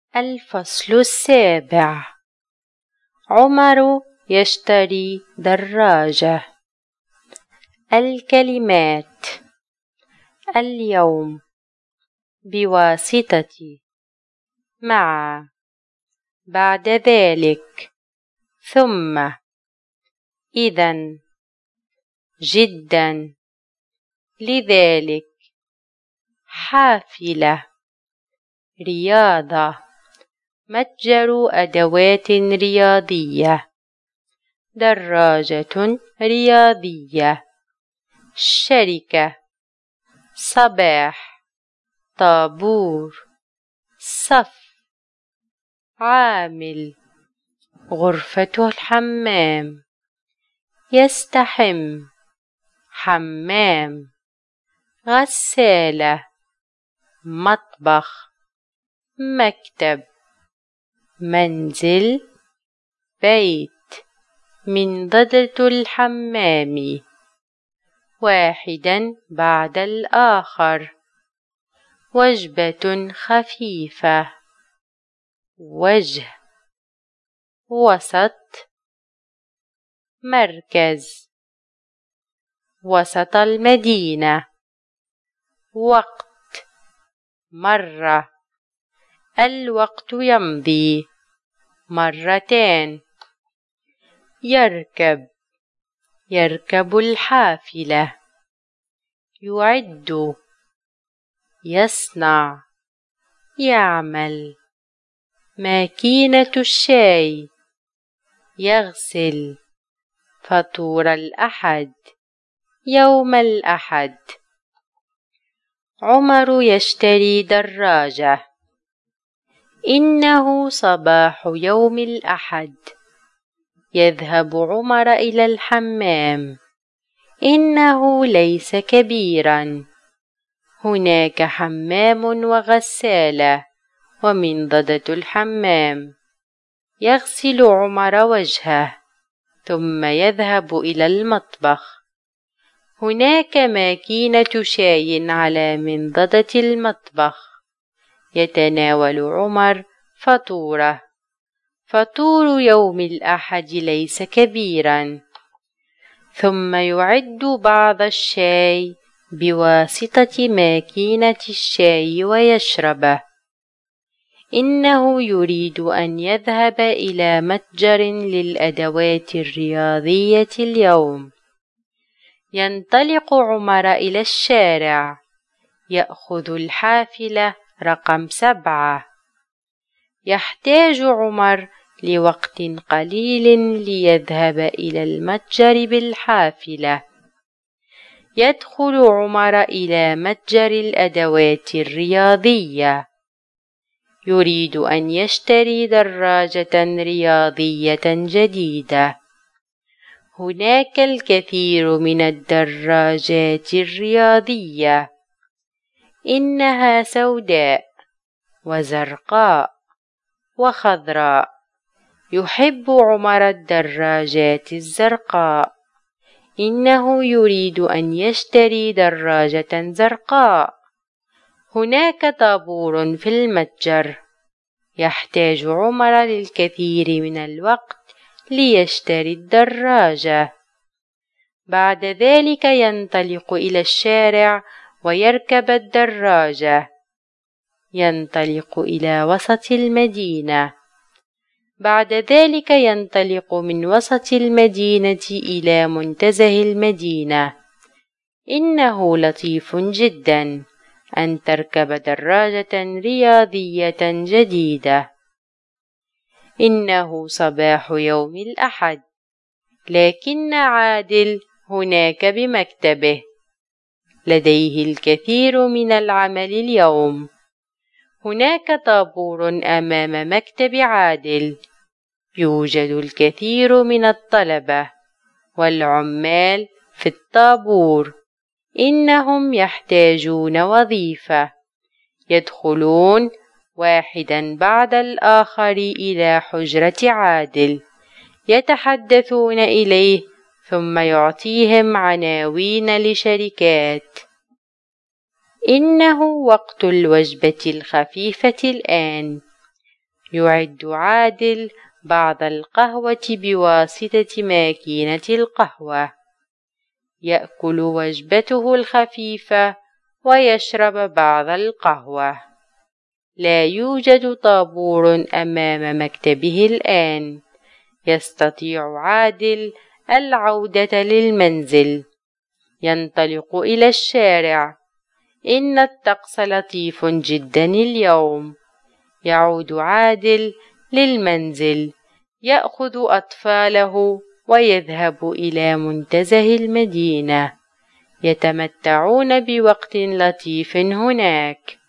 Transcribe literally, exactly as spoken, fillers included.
الفصل السابع. عمر يشتري دراجة. الكلمات: اليوم، بواسطة، مع، بعد ذلك، ثم، إذن، جدا، لذلك، حافلة، رياضة، متجر أدوات رياضية، دراجة رياضية، شركة، صباح، طابور، صف، عامل، غرفة الحمام، يستحم، حمام، غسالة، مطبخ، مكتب، منزل، بيت، منضدة الحمام، واحدا بعد الآخر، وجبة خفيفة، وجه، وسط، مركز، وسط المدينة، وقت، مرة، الوقت يمضي، مرتين، يركب، يركب الحافلة، يعد، يصنع، يعمل، ماكينة الشاي، يغسل، فطور الأحد، يوم الأحد. عمر يشتري دراجة. إنه صباح يوم الأحد. يذهب عمر إلى الحمام. إنه ليس كبيرا. هناك حمام وغسالة ومنضدة الحمام. يغسل عمر وجهه ثم يذهب إلى المطبخ. هناك ماكينة شاي على منضدة المطبخ. يتناول عمر فطوره. فطور يوم الأحد ليس كبيرا. ثم يعد بعض الشاي بواسطة ماكينة الشاي ويشربه. إنه يريد أن يذهب إلى متجر للأدوات الرياضية اليوم. ينطلق عمر إلى الشارع. يأخذ الحافلة رقم سبعة. يحتاج عمر لوقت قليل ليذهب إلى المتجر بالحافلة. يدخل عمر إلى متجر الأدوات الرياضية. يريد أن يشتري دراجة رياضية جديدة. هناك الكثير من الدراجات الرياضية. إنها سوداء وزرقاء وخضراء. يحب عمر الدراجات الزرقاء. إنه يريد أن يشتري دراجة زرقاء. هناك طابور في المتجر. يحتاج عمر للكثير من الوقت ليشتري الدراجة. بعد ذلك ينطلق إلى الشارع ويركب الدراجة. ينطلق إلى وسط المدينة. بعد ذلك ينطلق من وسط المدينة إلى منتزه المدينة. إنه لطيف جدا أن تركب دراجة رياضية جديدة. إنه صباح يوم الأحد. لكن عادل هناك بمكتبه. لديه الكثير من العمل اليوم. هناك طابور أمام مكتب عادل. يوجد الكثير من الطلبة والعمال في الطابور. إنهم يحتاجون وظيفة. يدخلون واحدا بعد الآخر إلى حجرة عادل. يتحدثون إليه ثم يعطيهم عناوين لشركات. إنه وقت الوجبة الخفيفة الآن. يعد عادل بعض القهوة بواسطة ماكينة القهوة. يأكل وجبته الخفيفة ويشرب بعض القهوة. لا يوجد طابور أمام مكتبه الآن. يستطيع عادل العودة للمنزل. ينطلق إلى الشارع. إن الطقس لطيف جدا اليوم. يعود عادل للمنزل. يأخذ أطفاله ويذهب إلى منتزه المدينة. يتمتعون بوقت لطيف هناك.